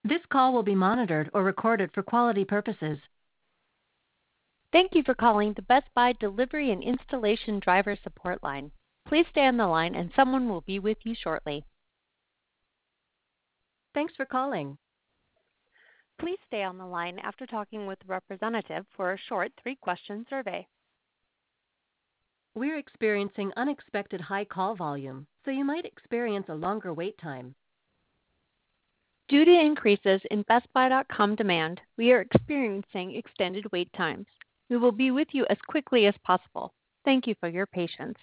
This call will be monitored or recorded for quality purposes. Thank you for calling the Best Buy Delivery and Installation Driver Support Line. Please stay on the line and someone will be with you shortly. Thanks for calling. Please stay on the line after talking with a representative for a short 3-question survey. We're experiencing unexpected high call volume, so you might experience a longer wait time. Due to increases in BestBuy.com demand, we are experiencing extended wait times. We will be with you as quickly as possible. Thank you for your patience.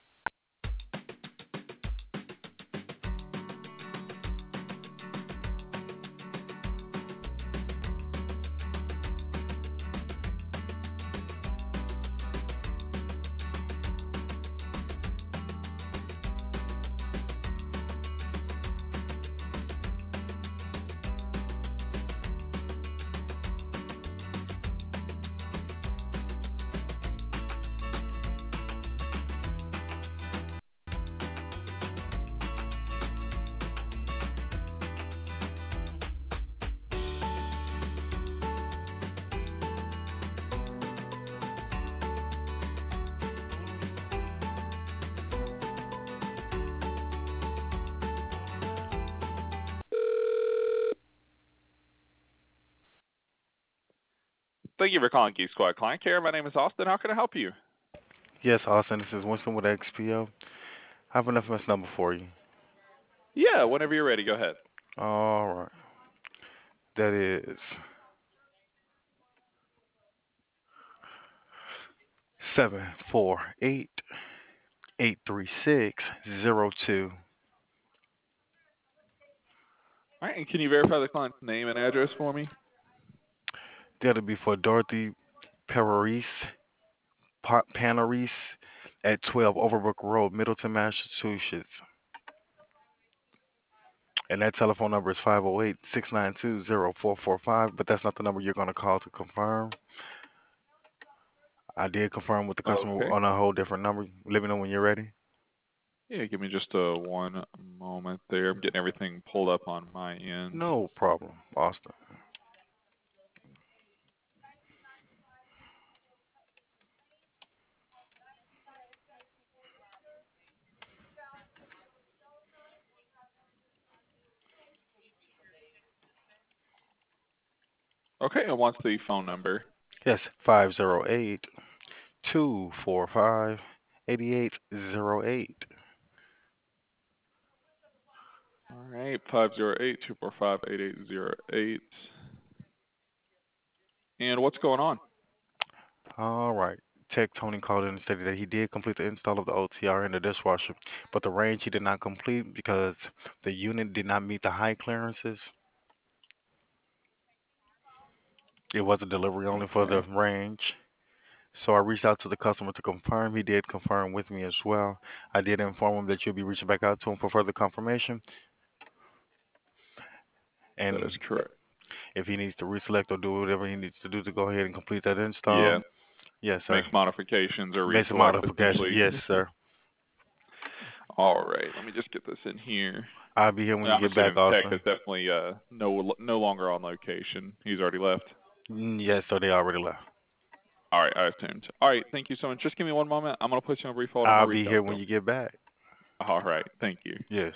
Thank you for calling Geek Squad Client Care. My name is Austin. How can I help you? Yes, Austin, this is Winston with XPO. I have an FMS number for you. Yeah, whenever you're ready, go ahead. All right. That is 748-836-02. All right, and can you verify the client's name and address for me? That'll be for Dorothy Paneris at 12 Overbrook Road, Middleton, Massachusetts. And that telephone number is 508-692-0445, but that's not the number you're going to call to confirm. I did confirm with the customer Okay. on a whole different number. Let me know when you're ready. Yeah, give me just one moment there. I'm getting everything pulled up on my end. No problem, Austin. Okay, and what's the phone number? Yes, 508-245-8808. All right, 508-245-8808. And what's going on? All right. Tech Tony called in and stated that he did complete the install of the OTR in the dishwasher, but the range he did not complete because the unit did not meet the high clearances. It was a delivery only for the Okay. range. So I reached out to the customer to confirm. He did confirm with me as well. I did inform him that you'll be reaching back out to him for further confirmation. That And is correct. if he needs to reselect or do whatever he needs to do to go ahead and complete that install, Yeah, yes, sir. make modifications or Make some reselect, but modifications. usually. Yes, sir. All right, let me just get this in here. I'll be here when you I'm get back, assuming Tech Austin. is definitely no longer on location. He's already left. Yes, so they already left. All right, I assumed. All right, thank you so much. Just give me one moment. I'm going to put you on a brief hold. I'm I'll going to be reach here out to when him. you get back. All right, thank you. Yes.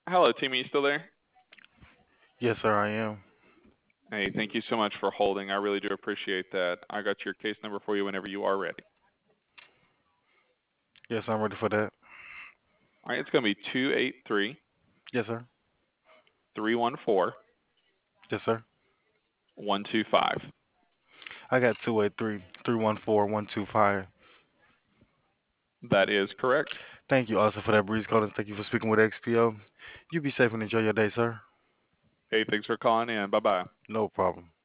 Hello, team. Are you still there? Yes, sir, I am. Hey, thank you so much for holding. I really do appreciate that. I got your case number for you whenever you are ready. Yes, I'm ready for that. All right, it's going to be 283 Yes, sir. 314 Yes, sir. 125. I got 283-314-125. That is correct. Thank you also for that, Breeze Collins. Thank you for speaking with XPO. You be safe and enjoy your day, sir. Hey, thanks for calling in. Bye-bye. No problem.